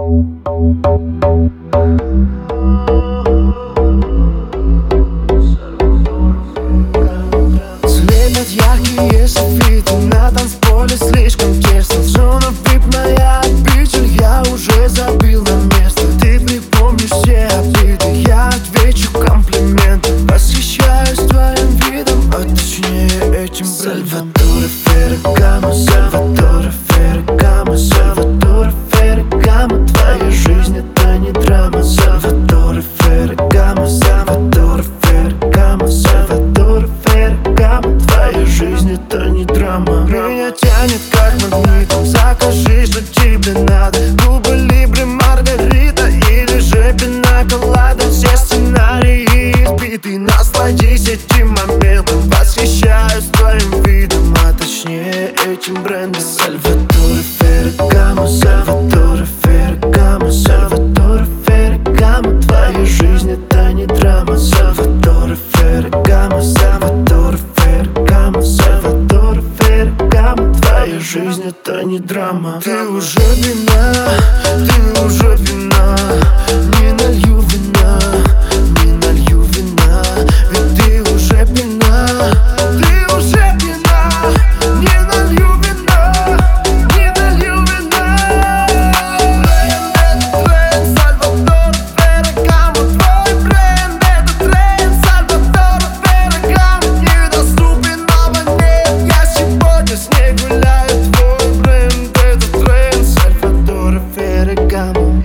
Слепят яркие софиты на танцполе, слишком тесно. Зона VIP, моя обитель, я уже забил на место. Ты припомнишь все обиды, я отвечу комплиментом. Восхищаюсь твоим видом, а точнее этим брендом. Сальваторе Феррагамо, Сальваторе Феррагамо, Сальваторе Феррагамо. Твоя жизнь это не драма. Сальваторе Феррагамо, Сальваторе Феррагамо, Сальваторе Феррагамо. Твоя жизнь это не драма. Меня тянет как магнитом. Закажи, что тебе надо. Куба Либре, Маргарита или же пинаколада. Все сценарии избиты, насладись этим моментом. Восхищаюсь твоим видом, а точнее этим брендом. Сальваторе Феррагамо, Сальваторе Феррагамо, Сальваторе Феррагамо. Твоя жизнь это не драма. Сальваторе Феррагамо, Сальваторе Феррагамо, Сальваторе Феррагамо. Твоя жизнь это не драма. Ты уже вина, ты уже вина. Не налью вина, не налью вина. Ведь ты уже пьяна, ты уже пьяна. Не налью вина, не налью вина. Бренд, это тренд, Сальваторе Феррагамо. Твой бренд, это тренд, Сальваторе Феррагамо. Недоступен абонент, я сегодня с ней гуляю. Твой бренд, это тренд, Сальваторе Феррагамо.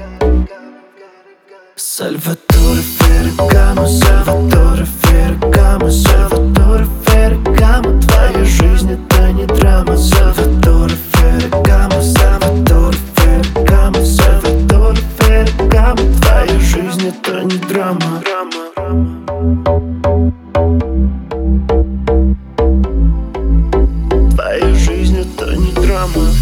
Сальваторе Феррагамо, Сальваторе Феррагамо, Сальваторе Феррагамо. Твоя жизнь это не драма. Сальваторе Феррагамо, Сальваторе Феррагамо, Сальваторе Феррагамо. Твоя жизнь это не драма. Твоя жизнь это не драма.